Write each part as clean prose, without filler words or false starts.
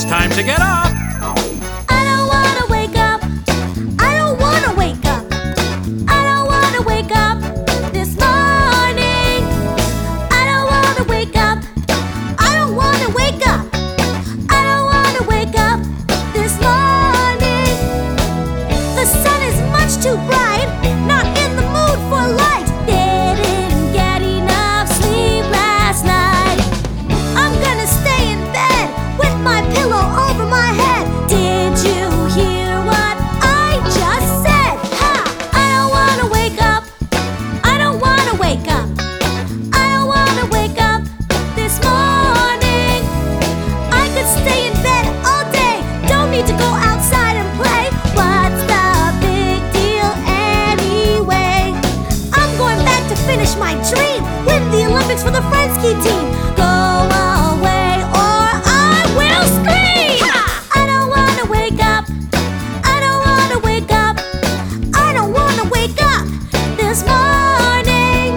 time to get up. I don't wanna wake up. I don't wanna wake up. I don't wanna wake up this morning. I don't wanna wake up. I don't wanna wake up. I don't wanna wake up this morning. The sun is much too bright. Not in the mood for light. Didn't get enough sleep last night. I'm gonna stay in bed with my pillow over my head. Did you hear what I just said? Ha! I don't wanna wake up. I don't wanna wake up. I don't wanna wake up this morning. I could stay in bed all day. Don't need to go outside and play. What's the big deal anyway? I'm going back to finish my dream. Win the Olympics for the Friendski team. Go away or I will scream. I don't wanna wake up. I don't wanna wake up. I don't wanna wake up this morning.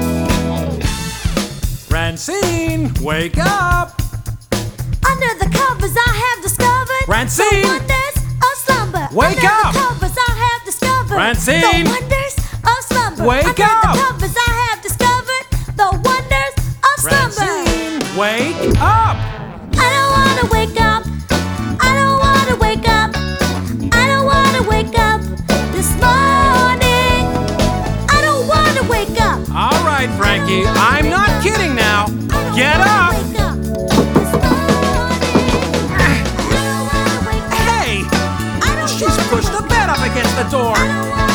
Francine, wake up. Under the covers I have discovered Francine! the wonders of slumber. Wake Under up! the covers I have discovered Francine! the wonders of slumber. Wake Under up! the covers I have discovered the wonders of slumber. Francine, wake up. I don't wanna wake up. I don't wanna wake up. I don't wanna wake up this morning. I don't wanna wake up. All right, Frankie, I'm not kidding now. Get up. Wake up this morning. I don't wanna wake up. Hey, I don't she's wanna pushed the bed up against the door. I don't wanna